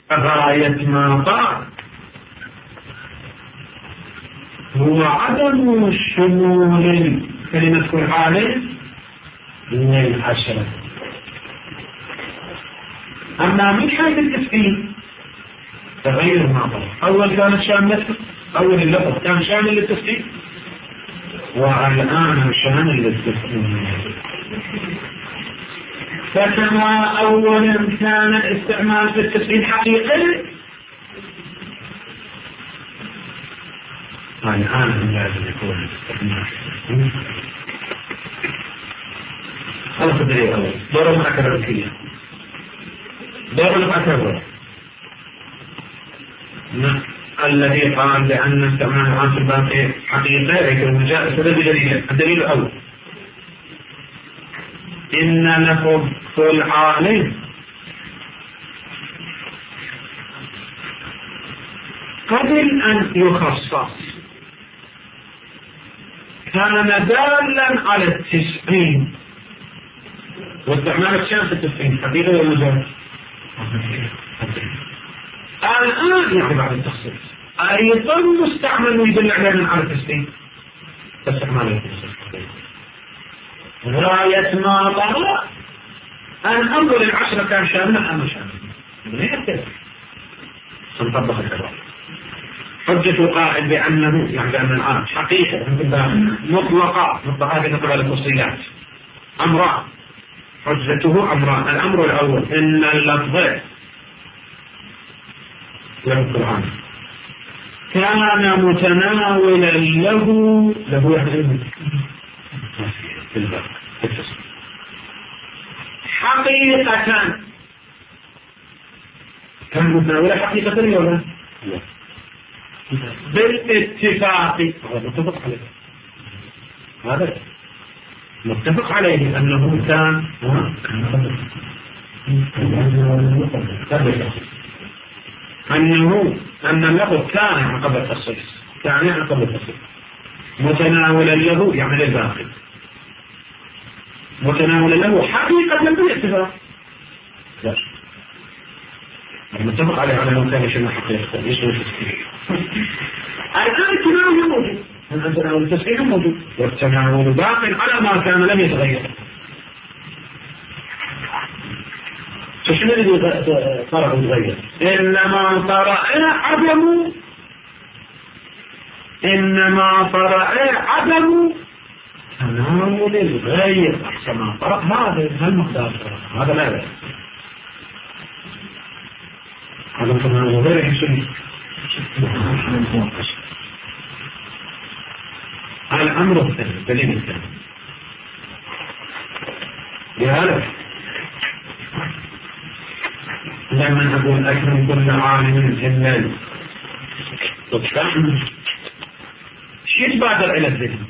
غاية ما طرأ هو عدم شمول كلمة كل حال للعشرة. أما من حيث التسكين تغير ما طرأ، أول كانت شاملة، أول اللفظ كان شامل للتسكين، والآن شامل للتسكين. فكما أولا كان الاستعمال في التسكين حقيقي، الآن لازم يكون الاستعمال خلص الدليل أول دور المعكرة الكلية، دور المعكرة الذي قال بأن استعمال العام في الباقي حقيقي يكون جاء الدليل الأول إن لفظ كل عالم قبل أن يخصص كان دالا على التسعين، واستعمال الشام في التسعين حقيقة ولا مجال؟ الآن يعني بعد التخصيص أيضا مستعمل يدل على التسعين، استعمال التسعين غاية ما طرأ أن أول العشرة كان شاملا أم شاملا هيك سنطبق الكلام. حجة القائل بأنه يعني بأن العام حقيقة مطلقة هذه تقبل التفصيلات أمران، حجته أمران. الأمر الأول إن اللفظ للقرآن كان متناولا له يعني حقيقة، كان متناولا حقيقة ولا بالاتفاق؟ هذا متفق عليه أنه كان أن اللفظ كان قبل التخصيص، يعني قبل التخصيص متناولا له يعني للباقي، متناولا له حقيقة بالاتفاق. متفق عليه على أنه كان شيء حقيقة يشمل التسكين. الآن التناول موجود، التناول التسكين موجود، والتناول باق على ما كان لم يتغير. فشنو اللي طرأ وتغير؟ إنما طرأ عدم تناول الغير أحسن ما طرأ هذا المقدار، هذا لا يبقى هذا تناول الغير يحسن الأمر الثاني دليل الثاني. لهذا لما أقول أكرم كل عالم إلا شيء يتبادر إلى الذهن،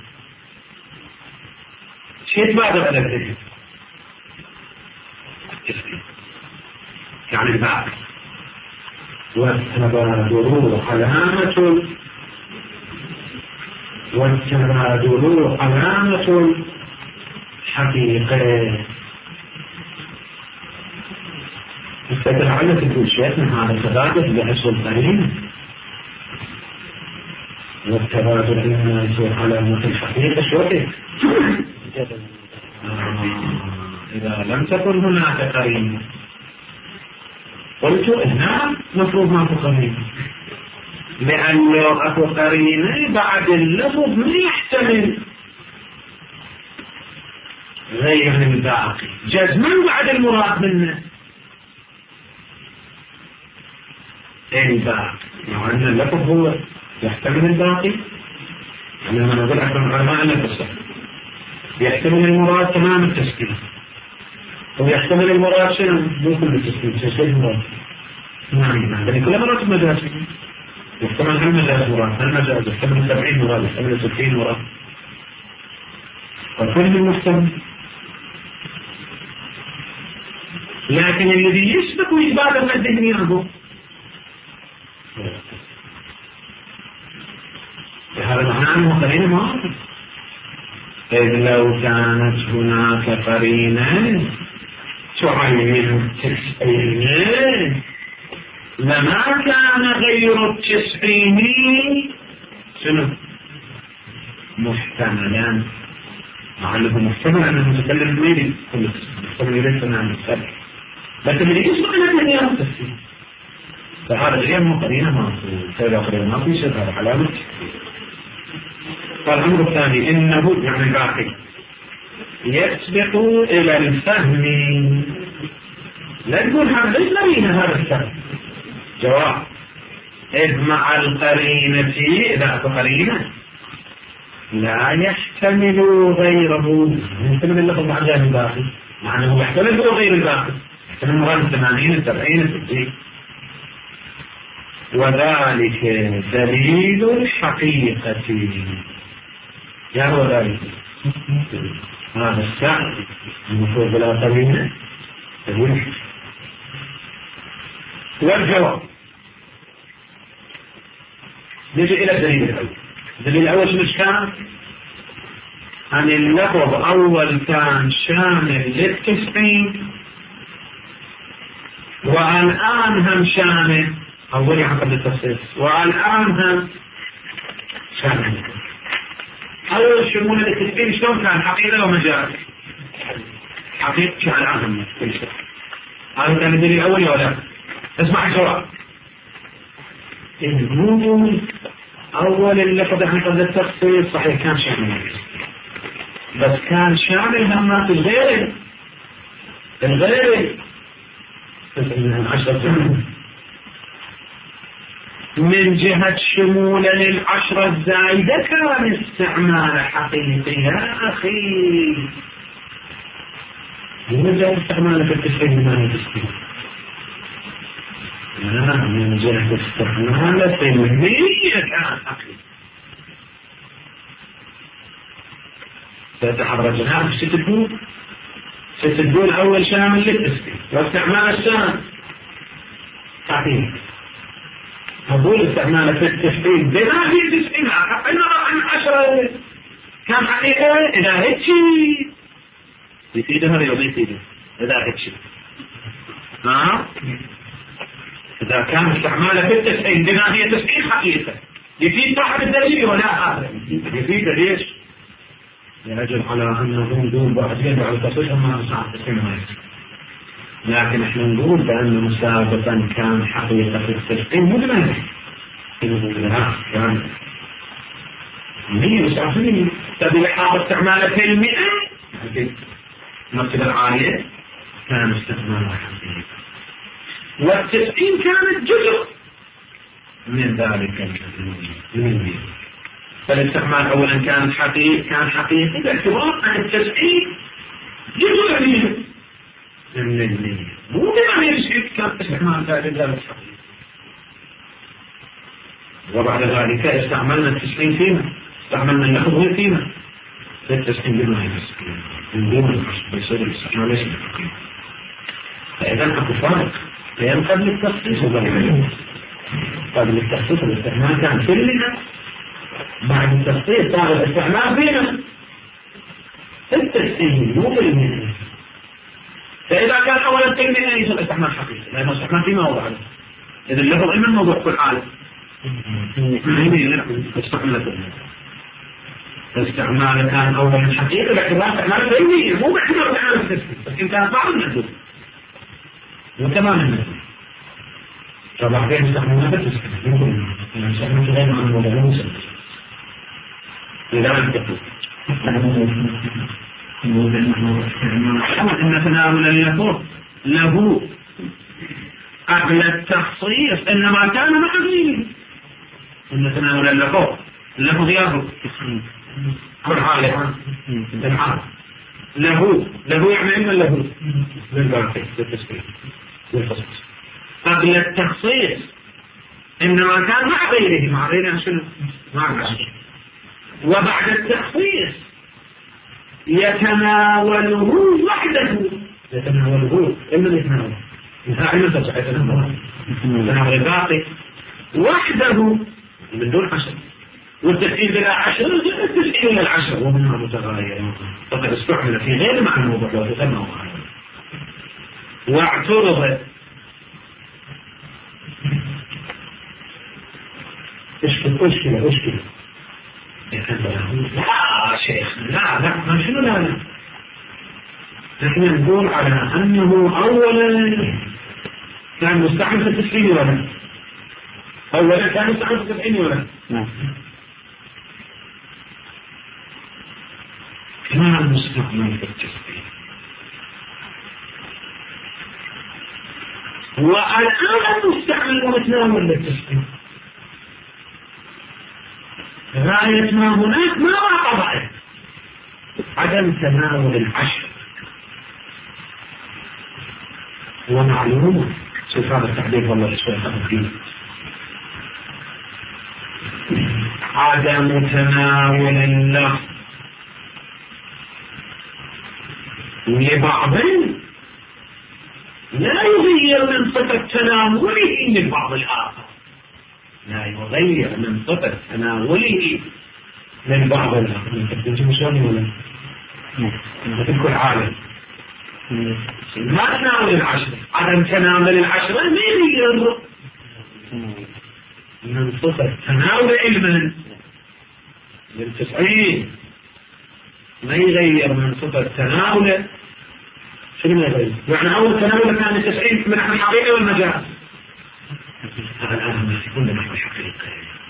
يعني البعض والتبادر علامة حقيقة. تتعلق كل شيء من هذا التبادر بحسب القرين، والتبادر إنما يصير علامة الحقيقة شوكي إذا لم تكن هناك قرين. قلت هنا مفروض ما في قرين، لأنه أكو قرينة بعد اللفظ ما يحتمل غير الباقي جزما بعد المراد منه الباقي، مع أن اللفظ هو يحتمل الباقي. يعني لما نقول أكرم العلماء أن التصح يحتمل المراد تمام التسكين، ويحتمل المراد شنو؟ مو كل التسكين، شيء المراد نعم يعني كل مرات مجاز يحتمل المجاز مراد، المجاز يحتمل 70 مراد، يحتمل 60 مراد، وكل المحتمل. لكن الذي يسبق ويتبادر من الذهن يرجو هذا معناه أنه قرينة معاصر. إذ لو كانت هناك قرينة تعين التسعين لما كان غير التسعين شنو محتملا، مع انه محتمل ان المتكلم ميلي محتمل يريد ان المستقبل، لكن اللي يسبق ان هي متسعين، فهذا غير مقرينه ماضي، فاذا قرينه ماضي يصير هذا علامه. فالامر الثاني انه يعني الباقي يسبق الى الفهم. لا تقول هذا ليس قرينه، هذا الفهم. جواب: إذ مع القرينة إذا أكو قرينة لا يحتمل غيره، يحتمل اللفظ مع جانب الباقي، مع أنه يحتمل هو غير الباقي، يحتمل مراد 80 70 60. وذلك دليل الحقيقة. يا هو ذلك هذا السعر المفروض بلا قرينة دليل. والجواب نجي إلى الدليل الأول. الدليل الأول شنو كان؟ أن اللفظ أول كان شامل للتسعين، والآن هم شامل، أول قبل التخصيص، والآن هم شامل. أول شمول للتسعين شلون كان؟ حقيقة ومجاز. حقيقة الآن هم كل شيء. هذا كان الدليل الأول ولا؟ اسمع الجواب. النون أول اللفظ عن قبل التخصيص صحيح كان شامل، بس كان شامل هم في الغير من جهة شمول للعشرة الزائدة كان استعمال حقيقي. يا أخي من جهة استعمال في التسعين ما يتسعين، من جهة استعمال في المية كان حقيقي. ستحرجنا ستدول أول شامل للتسعين، واستعمال الثاني حقيقي. هقول استعمال في التسعين بما في التسعين إنه عن 10 كان حقيقة. إذا هيك يفيدها ولا يفيدها؟ إذا هيك إذا كان استعماله في التسعين بما هي 90 حقيقة يفيد صاحب الدليل ولا هذا؟ يفيد ليش؟ يجب على أنه دون بعدين على تصحيح ما صاحب التسعين، لكن احنا نقول بأنه سابقا كان حقيقة في التسعين مو بما يعني 100 تبي حاط استعماله في 100 مثل العالية كان استعمالها حقيقي، والتسعين كانت جزء من ذلك الجزء. فالاستعمال أولا كان حقيقي باعتبار أن التسعين جزء من المية، مو بما يشعر كان استعمال ذلك الحقيقي. وبعد ذلك استعملنا التسعين فيما استعملنا اللفظ فيما في التسعين بما يتسعين من دون الحصر بيصير الاستعمال ليس بالحقيقة. فإذا أكو فرق بين قبل التخصيص قبل التخصيص الاستعمال كان في المئة، بعد التخصيص صار الاستعمال فينا في التسعين مو في المئة. فإذا كان أولا في المئة يصير استعمال حقيقي لأنه استعمال فيما وضع له. إذا اللفظ إما الموضوع كل حالة استعمال كان أولا حقيقي باعتبار استعمال فيني مو باعتبار استعمال التسعين، بس إن كان بعض النسوس وتمام النسوس فبعدين استعملنا بالتسعين يعني استعمال غير عن الموضوع الموسى لذلك تقول إن تناول اللفظ له قبل التخصيص إنما كان مع غيره. إن تناول اللفظ ياهو كل حالة له يعني إما له للباقي للتسبيح للخصوص. قبل التخصيص إنما كان مع غيره شنو؟ مع العشر. وبعد التخصيص يتناوله وحده إما يتناوله يتناول الباقي وحده من دون عشر، والتسعين بلا عشر التسعين من العشر ومنها متغاير فقد استعمل في غير معنى الموضوع لو تسمى واعترض أشكلة لا شيخ لا ما شنو لا نحن نقول على أنه أولا كان مستعمل في التسعين ولا أولا كان مستعمل في التسعين ولا كان مستعمل في التسعين والآن مستعمل ومتناول للتسعين غاية ما هناك ما قضاء عدم تناول العشر هو معلوم شوف هذا التعبير والله شوي خفيف عدم تناول اللفظ لبعض لا يغير من صفة تناوله للبعض الآخر لا يغير من صفة تناوله للبعض الآخر انت مشاني ولا تلك عالم ما تناول العشرة عدم تناول العشرة ما يغير من صفة تناول علما للتسعين ما يغير من صفة تناوله شنو ما يغير يعني أول تناول كان التسعين من نحو الحقيقة والمجاز هذا الآن ما يكون نحو الحقيقة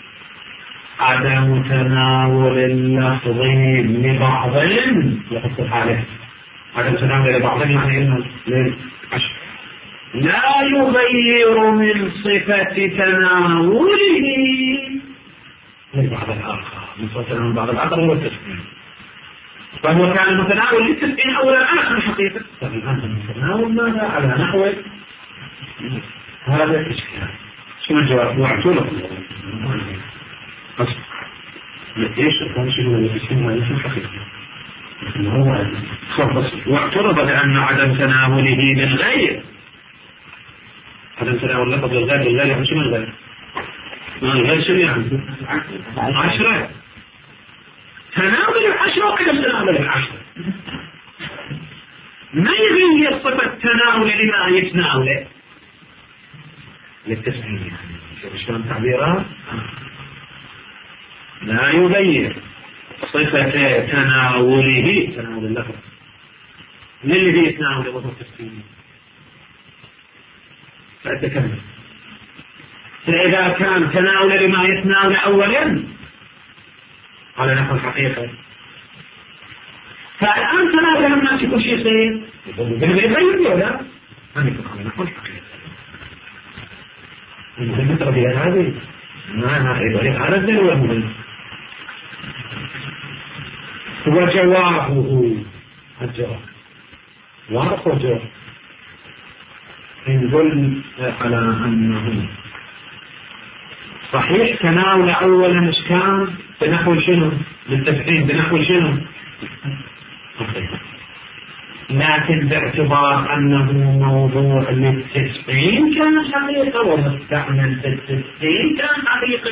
عدم تناول اللفظ لبعض يحصل عليه عدم تناول لبعض يعني إنه للعشر لا يغير من صفة تناوله لبعض الآخر من صفة تناول بعض الآخر هو التسعين فهو كان متناول للتسعين أولا على الحقيقة فالآن المتناول ماذا على نحو هذا الإشكال شنو الجواب؟ واعترض ليش كان شنو التسعين هذا في الحقيقة هو واعترض لأن عدم تناوله للغير عدم تناول لفظ الغير يعني شنو الغير؟ الغير شنو يعني؟ 10 تناول العشرة وعدم تناول العشرة ما يغير صفة تناول لما يتناوله للتسعين شوف شلون تعبيرات لا يغير صفة تناوله تناول اللفظ للذي يتناوله وهو التسعين فأتكلم فإذا كان تناول لما يتناول أولا على نحو الحقيقة فالآن تناول الناس كل شيء صغير يقول ولا ما يكون على نحو الحقيقة المهم تربي هذه ما هذا الدليل المهم هو جوابه الجواب واضح وجواب يدل على أنه صحيح تناول أولا إشكال بنحو شنو للتسعين بنحو شنو لكن باعتبار أنه موضوع للتسعين كان حقيقة ومستعمل بالتسعين كان حقيقة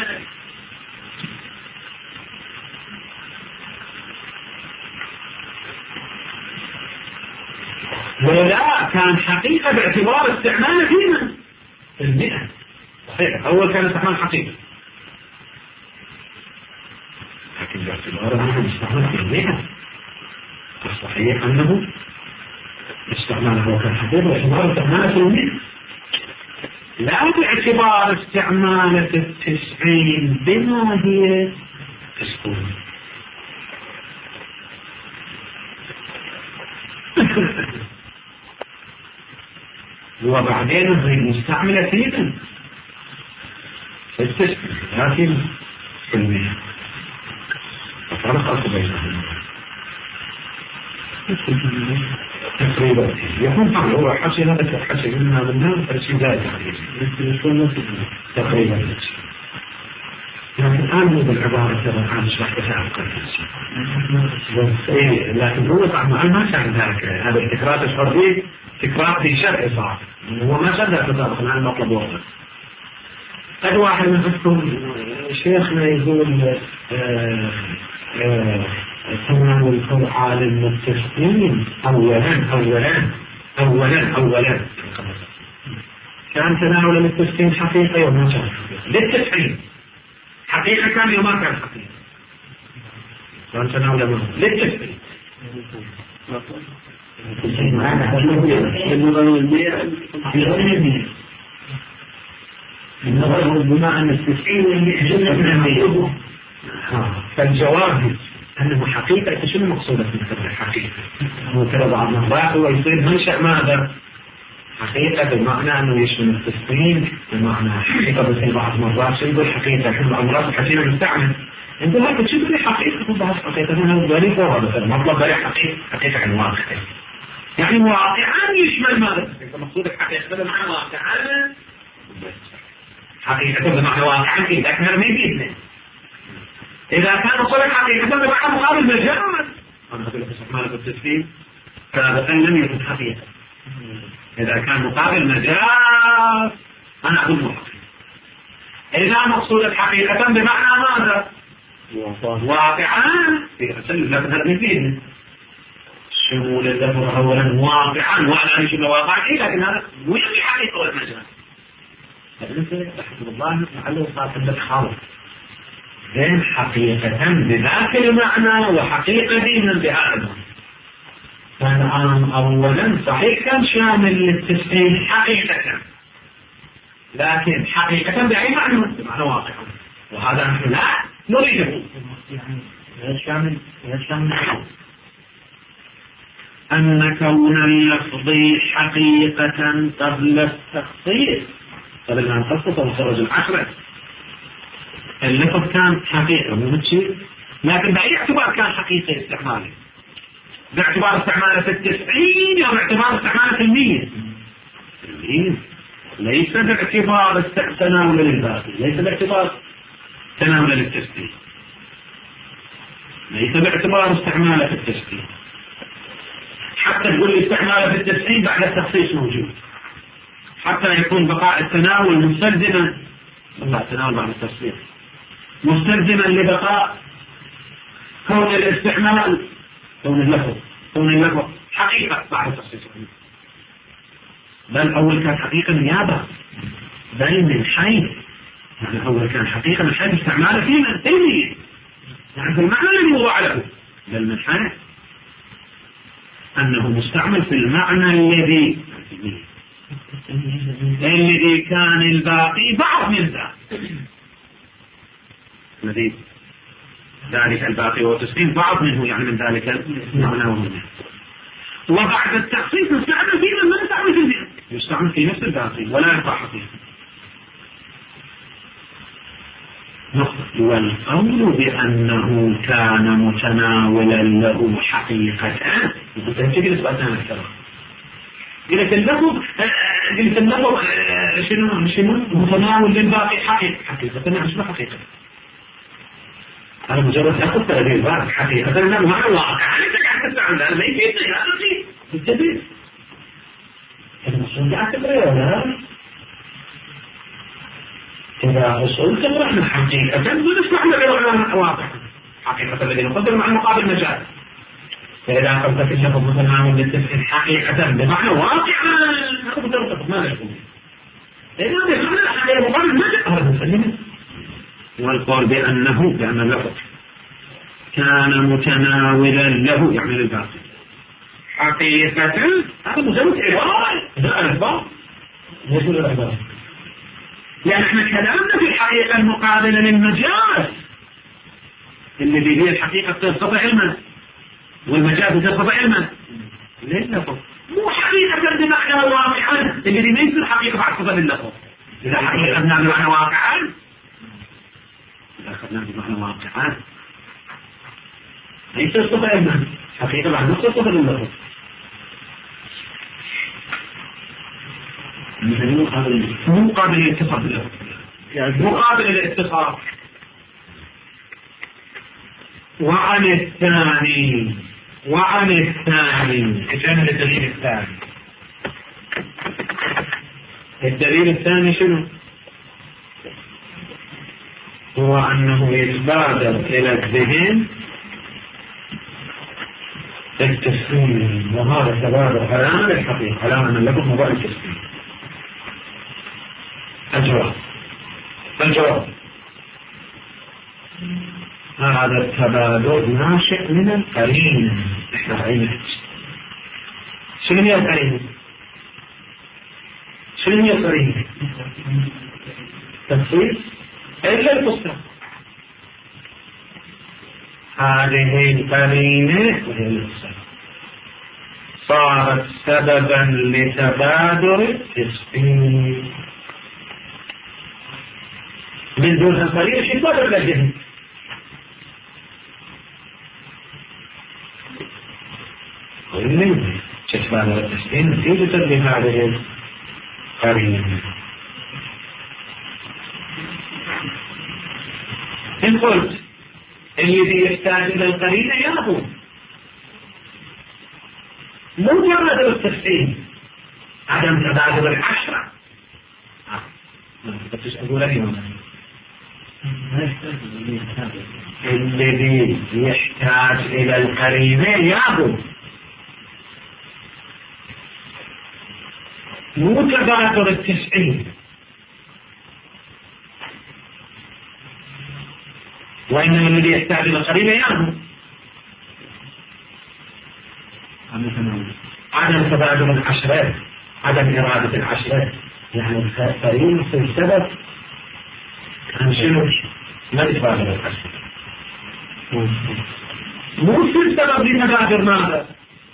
ولا كان حقيقة باعتبار استعماله فيما في 100 صحيح أول كان استعمال حقيقة لكن باعتبار أنه استعمال في 100 الصحيح أنه استعماله وكان حقيقة باعتبار استعماله في 100 لا باعتبار استعماله في 90 بما هي تسكون وبعدين المستعملة فيها لكن في 100 ففرق بينهم تقريبا يكون طبعا هو حشي هذا حشي منها فالشيء زائد تقريبا يعني الآن هو بالعبارة ترى عن شرحتها عن لكن هو طبعا ما كان ذاك هذا التكرار تشعر به تكرار في شرح صعب هو ما شدها تطابق عن المطلب واحد قد واحد منكم شيخنا يقول تناول القرآن المتسقين أولا كان تناول المتسقين حقيقة وما كان للتسعين حقيقة كان وما كان حقيقة. كان تناول للتثبيت. بمعنى التسعين فالجواب أنه حقيقة شنو المقصود في الحقيقة؟ مو بعض المرات هو يصير منشأ ماذا؟ حقيقة بمعنى أنه يشمل التسعين، بمعنى حقيقة بس بعض المرات شو يقول حقيقة؟ في بعض المرات حكينا مستعمل أنت هذا شو تقول حقيقة؟ بس حقيقة هنا بالي فوق مثلا مطلب بالي حقيقة عن واقع، يعني واقعا يشمل ماذا؟ المقصود الحقيقة بمعنى واقعا حقيقة بمعنى واقعا كذا، لكن هذا ما يفيدنا. إذا كان صلح حقيقة بمعنى مقابل مجاز، أنا أقول لك استعماله بالتسليم سابقا لم يكن حقيقة. إذا كان مقابل مجاز أنا أقول مو حقيقة. إذا مقصود الحقيقة بمعنى ماذا؟ واقعا لكن هذا ما يفيدنا. شمول اللفظ أولا واقعا وأنا شمول واقعا، لكن هذا مو يعني حقيقة ولا مجاز. فأنت رحمه الله لعله صار عندك خالص بين حقيقة بذاك المعنى وحقيقة دينا بهذا المعنى. فالآن أولا صحيح كان شامل للتسليم حقيقة، لكن حقيقة بأي معنى؟ بمعنى واقع، وهذا نحن لا نريده. يعني غير شامل أن كون اللفظ حقيقة قبل التخصيص، قبل أن نخصص ونخرج العشرة اللفظ كان حقيقة مو شيء، لكن بأي اعتبار كان حقيقي استعماله؟ باعتبار استعماله في التسعين أو باعتبار استعماله في المية؟ ليس باعتبار تناول للباقي، ليس باعتبار تناول للتسعين، ليس باعتبار استعماله في التسعين. حتى تقول لي استعماله في التسعين بعد التخصيص موجود، حتى يكون بقاء التناول مستلزما، التناول بعد التخصيص مستلزما لبقاء كون الاستعمال، كون اللفظ حقيقة بعد التخصيص. بل أول كان حقيقة نيابة، بل من حيث يعني أول كان حقيقة من حيث استعماله في منتهي، يعني في المعنى الذي وضع له، بل من حيث أنه مستعمل في المعنى الذي كان الباقي بعض من الذي ذلك الباقي والتسليم بعض منه، يعني من ذلك المعنى ومنه. وبعد التخصيص نستعمل فيه من لا نستعمل في البيئة، يستعمل في نفس الباقي ولا ينفع حقيقة. والقول بأنه كان متناولا له حقيقة، قلت اللفظ شنو متناول للباقي حقيقة، نعم شنو حقيقة؟ أنا مجرد أخذ تغيير الباقي حقيقة، أنا ما هو واقع، أنت قاعد تستعمل أنا ما يفيدني هذا شيء بالتدريب. هذا مصروف قاعد تقرأ ولا؟ إذا وصلت نحن حقيقة ونستعمل بمعنى واقع، حقيقة الذي نقدر مع المقابل مجال. فإذا قلت اللفظ متناول للتسعين حقيقة بمعنى واقع ما نشكو. إذا بمعنى الحقيقة مقابل مجال هذا مسلمة. والقول بأن اللفظ كان متناولا له يعني للباقي حقيقة، هذا مجرد عبارة، هذا الأخبار ليس الأخبار. يعني احنا كلامنا في الحقيقة المقابلة للمجاز الذي هي الحقيقة ترتضى علما والمجاز ترتضى علما، ليش لفظ مو حقيقة بمعنى واقعا الذي ليس الحقيقة بعد فضل اللفظ. إذا حقيقة بمعنى واقعا، إذا أخذنا بمعنى واقعا ليس ترتضى علما، حقيقة بعد نص ترتضى اللفظ. مقابل الاتصال باللفظ، يعني مقابل الاتصال. وعن الثاني كان الدليل الثاني. الدليل الثاني شنو؟ هو أنه يتبادر إلى الذهن التسليم، وهذا تبادر علامة الحقيقة، علامة من اللفظ موضوع التسليم. الجواب هذا التبادل ناشئ من القرين. احنا رأينا شنو هي القرين؟ شنو هي القرين؟ تفصيل إلا الفصل. هذه القرينة وهي الفصل صارت سببا لتبادر التسقيم. من دون القرينة شيء تبادر للجهل. ومن تتبادر التسقيم نتيجة لهذه القرينة. إن قلت الذي يحتاج إلى القرينة يابو مجرد التسقيم عدم تبادل العشرة. ما تسألوا لي الذي يحتاج إلى القرينة يابو مو تبادل التسقيم. وإنما الذي يحتاج إلى القرينة يابو عدم تبادل العشرات، عدم إرادة العشرات. يعني القرين في السبب كان شنو؟ ما يتبادل العشرات مو في السبب لتبادل ماذا؟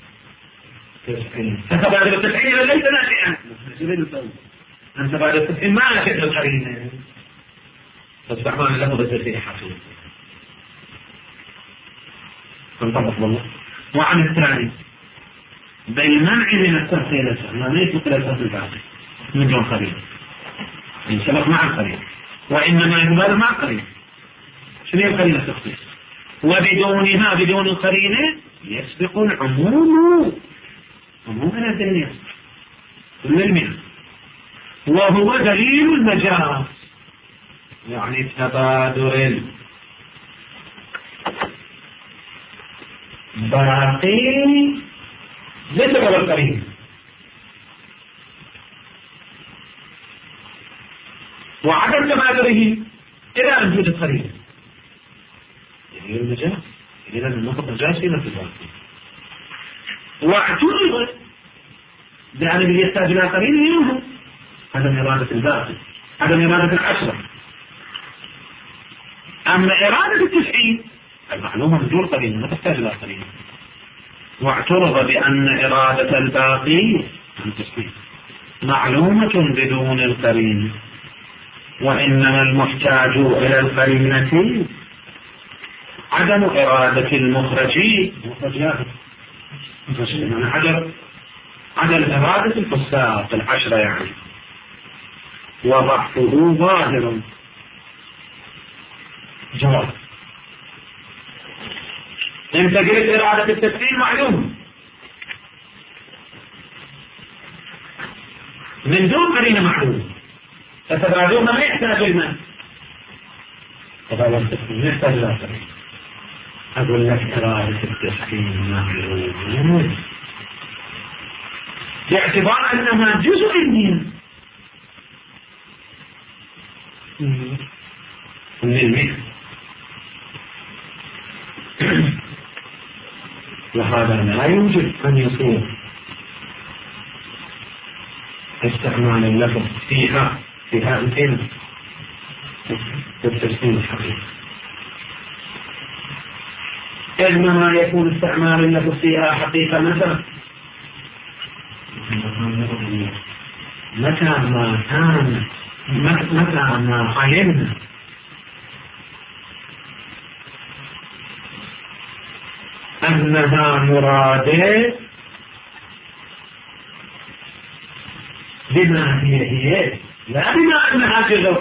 تبادل التسعين ليس ناشئا. أن تبادل التسعين ما ناشئ للقرينة فاستعمال له بسيطة حقيقة تنطبق والله. وعن الثاني بالمنع من التفصيل ما ليس مثل الفصل الباقي من دون قرين إن سبق مع القرين وإنما يبادر مع القرين. شنو هي القرينة التخصيص؟ وبدونها بدون القرينة يسبق العموم. عموما الدنيا كل المئة وهو دليل المجاز يعني تبادر الباقي ليس قبل القرين وعدم تبادره إلى أن يوجد قرين يعني المجاز. إذا النقطة المجاز في نفس الباقي واعترض بأن الذي يحتاج إلى قرين منه عدم إرادة الباقي عدم إرادة العشرة. أما إرادة التسعين المعلومة من دون قرين ما تحتاج إلى قرين. واعترض بأن إرادة الباقي معلومة بدون القرين وإنما المحتاج إلى القرينة عدم إرادة المخرجين عدم إرادة الفساق العشرة يعني وضعفه ظاهر. جواب انت قلت إرادة التسعين معلوم من دون قرينة معلوم فتبادلنا ما يحتاج الماء. تبادل التسعين ما يحتاج إلى قرينة. أقول لك إرادة التسعين معلوم باعتبار أنها جزء من المئة وهذا لا يوجد أن يصير استعمال اللفظ فيها الكلمة بالتسليم الحقيقي. إنما يكون استعمال اللفظ فيها حقيقة مثلا متى ما علمنا أنها مرادة بما هي لا بما أنها جزء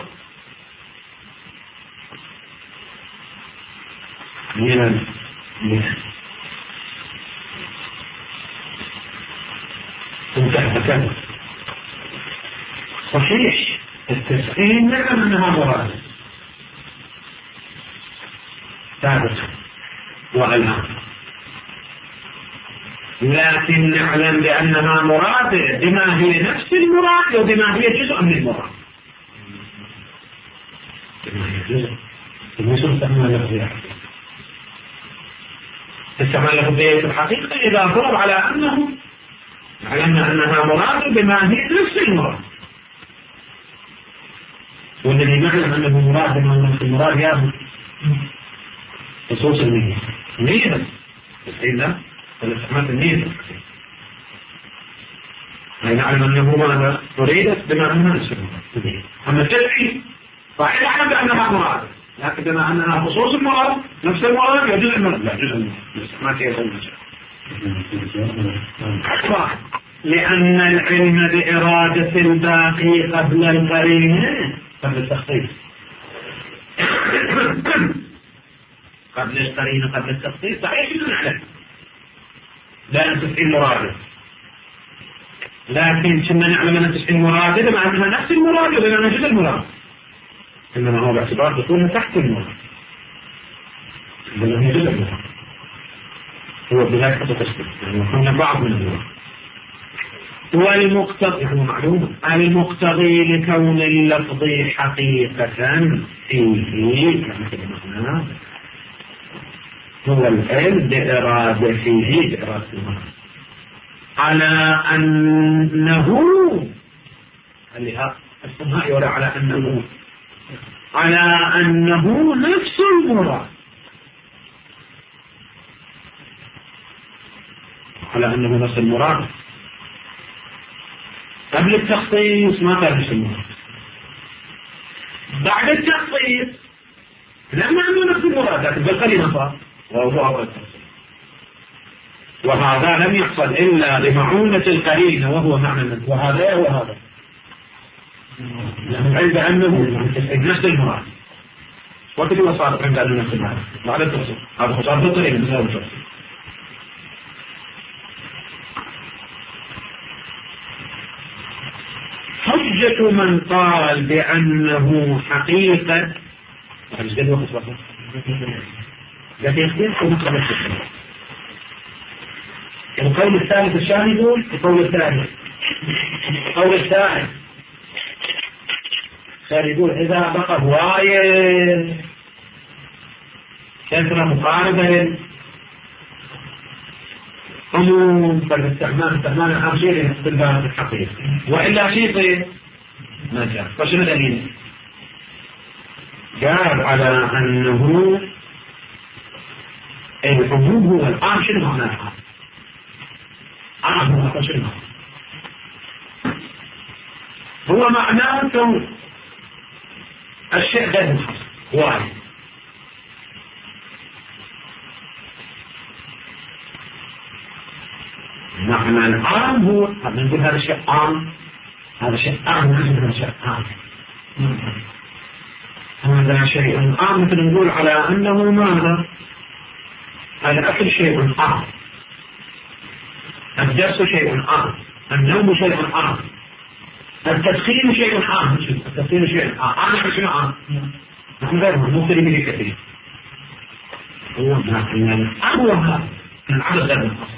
من انتهى. صحيح التسعين نعلم أنها مرادة ثابت وعلام لكن نعلم بأنها مرادة بما هي نفس المراد وبما هي جزء من المراد. بما هي جزء المسلم تحمل لفظها لفظية الحقيقة إذا فرض على أنه علمنا أنها مراد بما هي نفس المراد، والذي نعلم أنه مراد بما هو نفس المراد ياخذ خصوص النية بس إلا الاستعمال النية أي نعلم أنه ماذا أريدت بما أنها نفس المراد. أما التدعي صحيح نعلم بأنها مراد، لكن بما أنها خصوص المراد نفس المراد يجوز المراد لا جزء ما كيف لأن العلم بإرادة الباقي قبل القرينة قبل التخطيط قبل القرينة قبل التخطيط صحيح نعلم لا أن تفعل مرادة، لكن كنا نعلم أن تفعل مرادة مع أنها نفس المراد ولا أنها جزء المراد، إنما هو باعتبار دخولها تحت المراد بل هي جزء المراد، هو بذلك حتى تشكل يعني كنا بعض من المراد. والمقتضي هو معلوم المقتضي لكون اللفظ حقيقة فيه كما هو العلم بإرادة فيه بإرادة المراد على أنه السماء ولا على أنه نفس المراد، على أنه نفس المراد قبل التخصيص ما كان نفس المراد، بعد التخصيص لم عنده نفس المراد لكن بالقليل صار وهو التخصيص، وهذا لم يحصل إلا بمعونة القرينة وهو معنى وهذا وهذا عند أنه نفس المراد وكذا صار عند أنه نفس المراد بعد التخصيص هذا صار بالقرينة بسبب التخصيص. حجة من قال بأنه حقيقة القول الثالث الشاهد يقول القول الثالث يقول إذا بقى هواية كثرة مقاربة عموم فالاستعمال العرشي للاستدلال الحقيقي وإلا شيء ما جاء. فشنو دليل؟ جاب على أنه العموم هو الآن شنو معناه؟ هو معناه كون الشيء غير محصر واحد معنى العام هو نقول هذا شيء عام هذا شيء عام هذا شيء عام هذا شيء عام مثل نقول على أنه ماذا؟ الأكل شيء عام، الدرس شيء عام، النوم شيء عام، التدخين شيء عام، التدخين شيء عام، نحن شيء عام، نحن غيرهم مختلفين كثير. هو هذا العدد غير منحصر.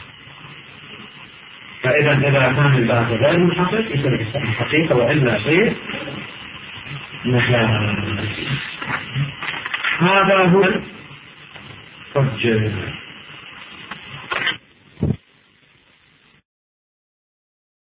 فإذا كان الباقي غير منحصر يصير حقيقة وإلا شيء مجال. هذا هو الحجة.